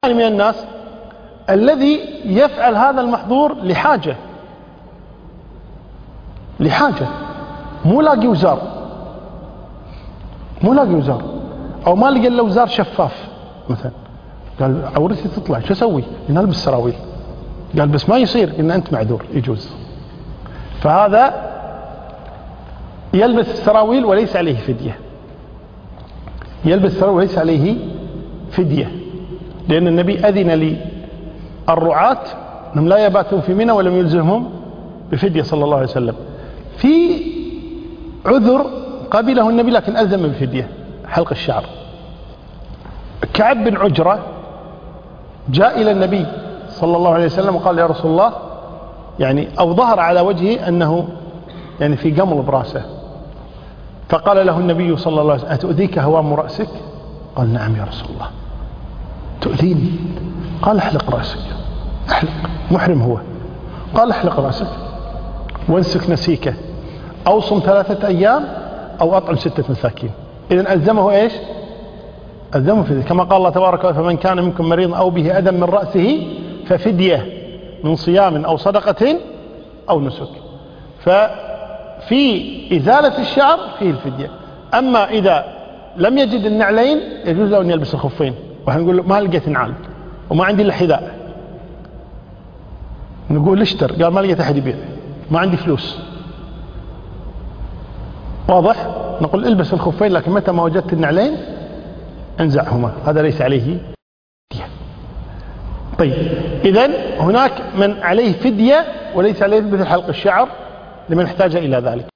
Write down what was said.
من الناس الذي يفعل هذا المحظور لحاجة مو لاقي وزار او ما لقى الا وزار شفاف مثلا، قال عورتي تطلع شو اسوي؟ نلبس سراويل. قال بس ما يصير، ان انت معذور يجوز. فهذا يلبس السراويل وليس عليه فدية، لأن النبي أذن للرعاة أنهم لا يباتون في منى ولم يلزمهم بفدية صلى الله عليه وسلم. في عذر قبله النبي لكن ألزم بفدية، حلق الشعر. كعب بن عجرة جاء إلى النبي صلى الله عليه وسلم وقال يا رسول الله، يعني أو ظهر على وجهه أنه يعني في قمل براسه، فقال له النبي صلى الله عليه وسلم أتؤذيك هوام رأسك؟ قال نعم يا رسول الله تؤذيني. قال احلق رأسك، احلق، محرم هو. قال احلق رأسك وانسك نسيكه أو صم 3 أيام أو أطعم 6 مساكين. إذن ألزمه إيش؟ ألزمه فدية، كما قال الله تبارك وتعالى فمن كان منكم مريضا أو به أذى من رأسه ففدية من صيام أو صدقة أو نسك. ففي إزالة الشعر فيه الفدية. أما إذا لم يجد النعلين يجوز له أن يلبس الخفين، وهنقول له ما لقيت نعال وما عندي إلا حذاء، نقول اشتر، قال ما لقيت أحد يبيع، ما عندي فلوس، واضح؟ نقول البس الخفين، لكن متى ما وجدت النعلين انزعهما، هذا ليس عليه فدية. طيب إذن هناك من عليه فدية وليس عليه مثل حلق الشعر لمن احتاج إلى ذلك.